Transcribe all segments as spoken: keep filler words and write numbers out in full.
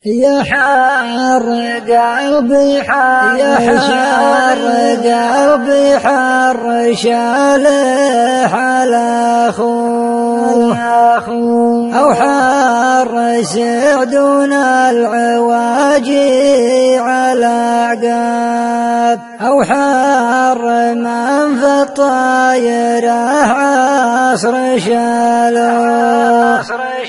يا حار قلبي حار يا حار قلبي حار شالح على أخوه أو حار سعدون العواجي على عقاب أو حار من في الطايرة عصر شالوه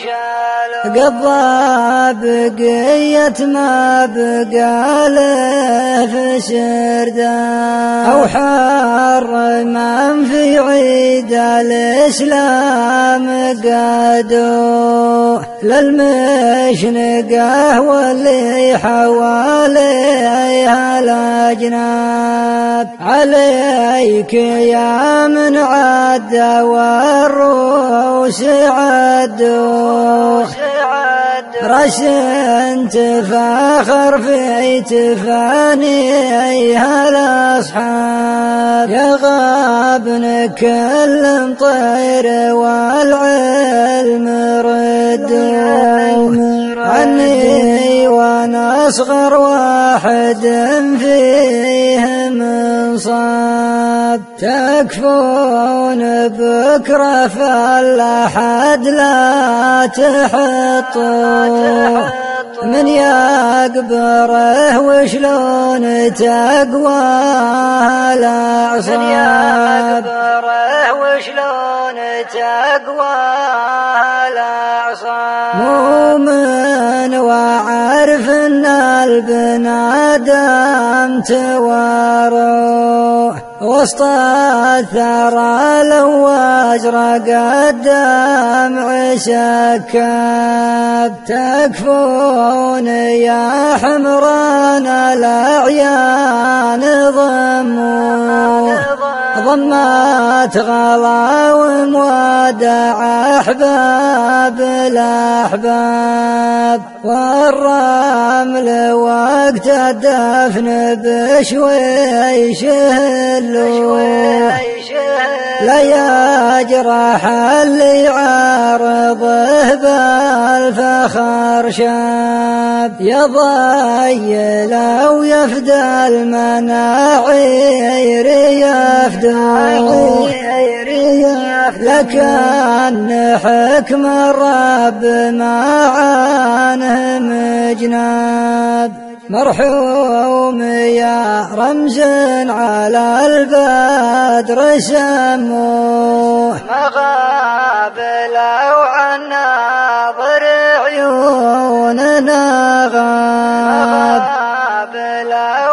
قضى بقية ما بقى له في سرداب أو حار من في عيد الإسلام قادوه للمشنقة واللي حواليها الأجناب عليك يا من عد والروس عدوه رسنت فاخر في تفانيها الأصحاب يا غابن كل طير والعلم ردوا عني وانا اصغر واحد فيهم انصاب تكفون بكرة فالأحد لا تحطوا من يقبره وشلون تقوى الأعصاب وشلون تقوى الأعصاب مؤمن وعارف ان البنادم توارو وسط الثرى لو أزرق الدمع سكاب تكفون يا حمران الأعيان ضموا ضمت غلاوم ودع أحباب الأحباب والرمل وقت الدفن بشوي شهلوا لا يجرح اللي عارضه بالفخر شاب يضي لو يفدى المناعير يفدو لكن حكم الرب ما عنه مجناب مرحوم يا رمز على البدر سموه مغاب لو عن ناظر عيوننا غاب